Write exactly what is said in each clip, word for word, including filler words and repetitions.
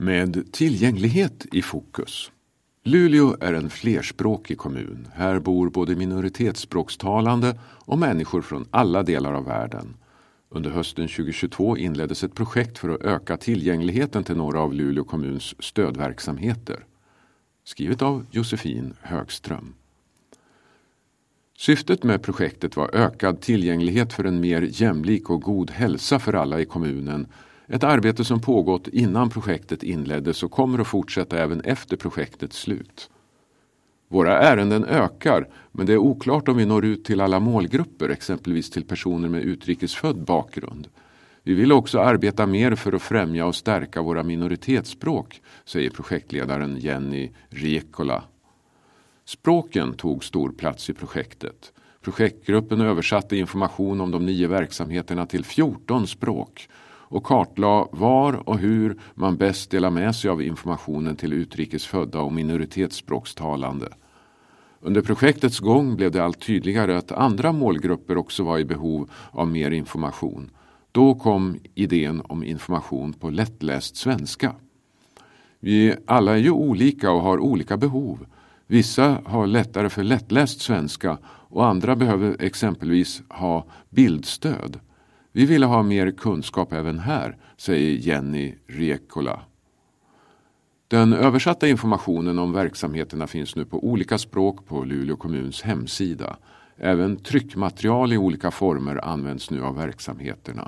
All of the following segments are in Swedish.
Med tillgänglighet i fokus. Luleå är en flerspråkig kommun. Här bor både minoritetsspråkstalande och människor från alla delar av världen. Under hösten tjugohundratjugotvå inleddes ett projekt för att öka tillgängligheten till några av Luleå kommuns stödverksamheter. Skrivet av Josefin Högström. Syftet med projektet var ökad tillgänglighet för en mer jämlik och god hälsa för alla i kommunen. Ett arbete som pågått innan projektet inleddes och kommer att fortsätta även efter projektets slut. Våra ärenden ökar, men det är oklart om vi når ut till alla målgrupper, exempelvis till personer med utrikesfödd bakgrund. Vi vill också arbeta mer för att främja och stärka våra minoritetsspråk, säger projektledaren Jenny Riekola. Språken tog stor plats i projektet. Projektgruppen översatte information om de nio verksamheterna till fjorton språk och kartlade var och hur man bäst delar med sig av informationen till utrikesfödda och minoritetsspråkstalande. Under projektets gång blev det allt tydligare att andra målgrupper också var i behov av mer information. Då kom idén om information på lättläst svenska. Vi alla är ju olika och har olika behov. Vissa har lättare för lättläst svenska och andra behöver exempelvis ha bildstöd. Vi ville ha mer kunskap även här, säger Jenny Riekola. Den översatta informationen om verksamheterna finns nu på olika språk på Luleå kommuns hemsida. Även tryckmaterial i olika former används nu av verksamheterna.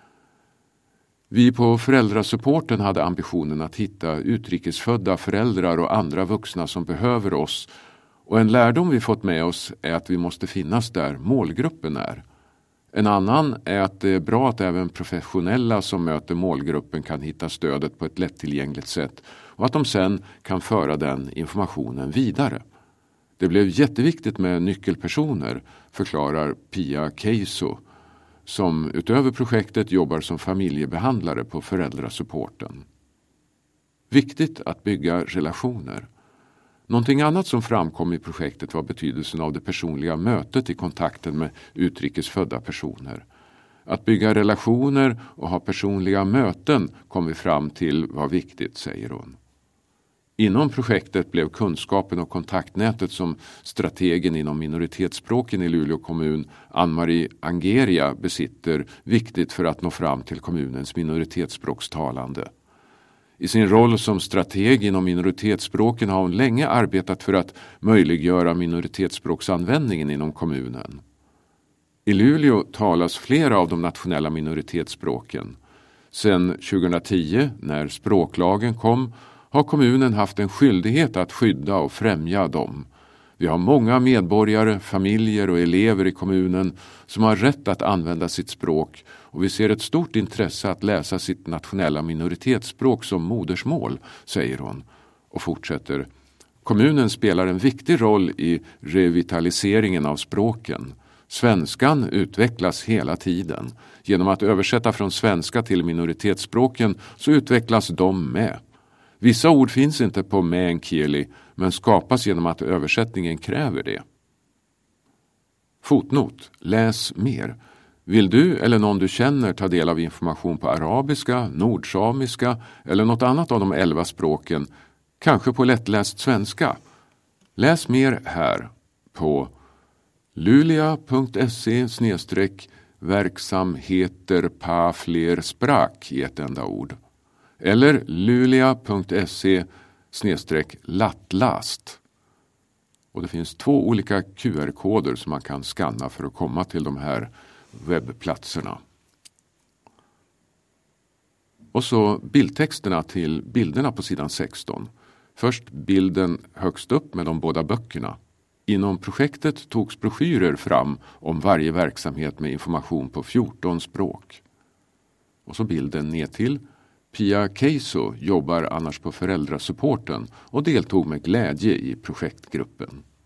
Vi på föräldrasupporten hade ambitionen att hitta utrikesfödda föräldrar och andra vuxna som behöver oss. Och en lärdom vi fått med oss är att vi måste finnas där målgruppen är. En annan är att det är bra att även professionella som möter målgruppen kan hitta stödet på ett lättillgängligt sätt och att de sen kan föra den informationen vidare. Det blev jätteviktigt med nyckelpersoner, förklarar Pia Keiso, som utöver projektet jobbar som familjebehandlare på föräldrasupporten. Viktigt att bygga relationer. Någonting annat som framkom i projektet var betydelsen av det personliga mötet i kontakten med utrikesfödda personer. Att bygga relationer och ha personliga möten kom vi fram till var viktigt, säger hon. Inom projektet blev kunskapen och kontaktnätet som strategen inom minoritetsspråken i Luleå kommun, Ann-Marie Angeria, besitter viktigt för att nå fram till kommunens minoritetsspråkstalande. I sin roll som strateg inom minoritetsspråken har hon länge arbetat för att möjliggöra minoritetsspråksanvändningen inom kommunen. I Luleå talas flera av de nationella minoritetsspråken. Sedan tjugohundratio, när språklagen kom, har kommunen haft en skyldighet att skydda och främja dem. Vi har många medborgare, familjer och elever i kommunen som har rätt att använda sitt språk och vi ser ett stort intresse att läsa sitt nationella minoritetsspråk som modersmål, säger hon och fortsätter. Kommunen spelar en viktig roll i revitaliseringen av språken. Svenskan utvecklas hela tiden. Genom att översätta från svenska till minoritetsspråken så utvecklas de med. Vissa ord finns inte på meänkieli men skapas genom att översättningen kräver det. Fotnot. Läs mer. Vill du eller någon du känner ta del av information på arabiska, nordsamiska eller något annat av de elva språken, kanske på lättläst svenska? Läs mer här på lulia punkt se snedstreck verksamheter pa fler språk i ett enda ord. Eller lulia punkt se snedstreck lattlast. Och det finns två olika Q R-koder som man kan skanna för att komma till de här webbplatserna. Och så bildtexterna till bilderna på sidan sexton. Först bilden högst upp med de båda böckerna. Inom projektet togs broschyrer fram om varje verksamhet med information på fjorton språk. Och så bilden ner till. Pia Keiso jobbar annars på föräldrasupporten och deltog med glädje i projektgruppen.